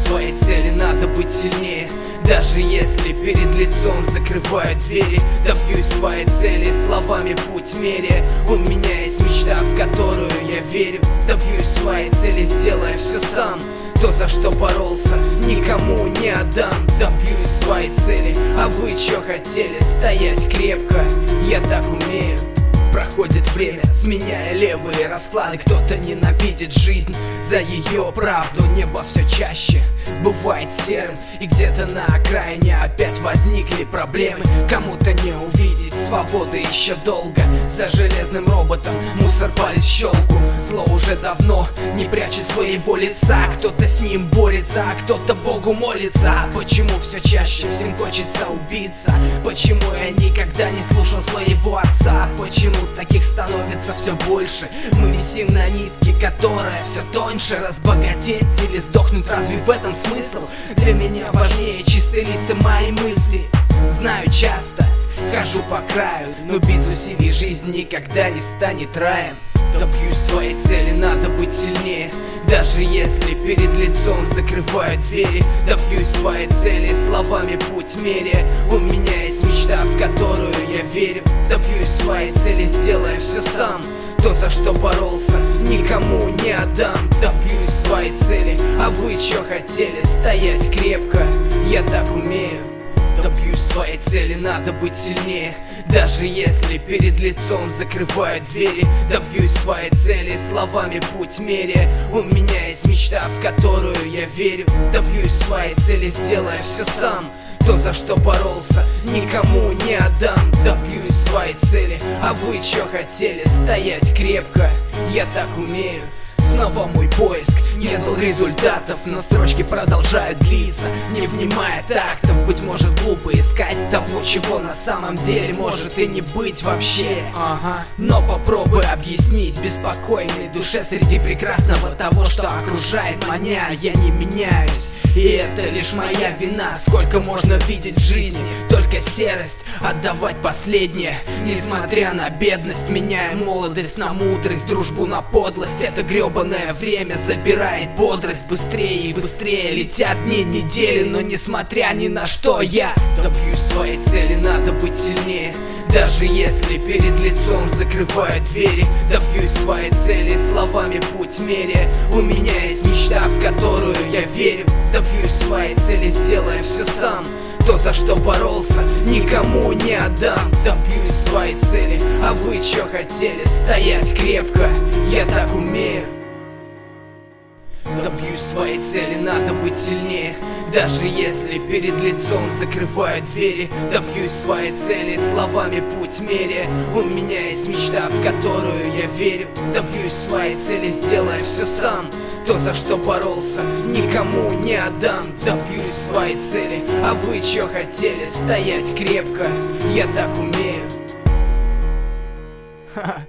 своей цели, надо быть сильнее. Даже если перед лицом закрывают двери, добьюсь своей цели, словами путь меряя. У меня есть мечта, в которую я верю. Добьюсь своей цели, сделая все сам. То, за что боролся, никому не отдам. Добьюсь своей цели, а вы чё хотели? Стоять крепко, я так умею. Проходит время, сменяя левые расклады. Кто-то ненавидит жизнь за ее правду. Небо все чаще бывает серым, и где-то на окраине опять возникли проблемы. Кому-то не увидеть свободы еще долго. За железным роботом мусор палит в щелку. Зло уже давно не прячет своего лица. Кто-то с ним борется, а кто-то Богу молится. А почему все чаще всем хочется убиться? Почему я никогда не слушал своего отца? Почему таких становится все больше? Мы висим на нитке, которая все тоньше. Разбогатеть или сдохнуть, разве в этом смысл? Для меня важнее чистый лист и мои мысли. Знаю, часто хожу по краю, но без усилий жизнь никогда не станет раем. Добьюсь своей цели, надо быть сильнее. Даже если перед лицом закрывают двери, добьюсь своей цели, словами путь меряя. У меня есть мечта, в которую я верю. Добьюсь своей цели, сделая все сам. То, за что боролся, никому не отдам. Добьюсь своей цели, а вы чё хотели? Стоять крепко, я так умею. Добьюсь своей цели, надо быть сильнее. Даже если перед лицом закрывают двери, добьюсь своей цели, словами путь меряя. У меня есть мечта, в которую я верю. Добьюсь своей цели, сделая все сам. То, за что боролся, никому не отдам. Добьюсь своей цели, а вы чё хотели? Стоять крепко, я так умею. Снова мой поиск не дал результатов, но строчки продолжают длиться, не внимая тактов. Быть может глупо искать того, чего на самом деле может и не быть вообще. Но попробуй объяснить беспокойной душе среди прекрасного того, что окружает меня. Я не меняюсь, и это лишь моя вина. Сколько можно видеть в жизни только серость, отдавать последнее, несмотря на бедность. Меняя молодость на мудрость, дружбу на подлость. Это гребаное время забирает бодрость. Быстрее и быстрее летят дни, недели, но несмотря ни на что я добьюсь своей цели, надо быть сильнее. Даже если перед лицом закрывают двери, добьюсь своей цели, словами путь меряя. У меня есть мечта, в которую я верю. Добьюсь своей цели, сделая все сам. То, за что боролся, никому не отдам. Добьюсь своей цели, а вы чё хотели? Стоять крепко, я так умею. Добьюсь своей цели, надо быть сильнее. Даже если перед лицом закрывают двери, добьюсь своей цели, словами путь меряя. У меня есть мечта, в которую я верю. Добьюсь своей цели, сделая все сам. То, за что боролся, никому не отдам. Добьюсь своей цели, а вы чё хотели? Стоять крепко, я так умею.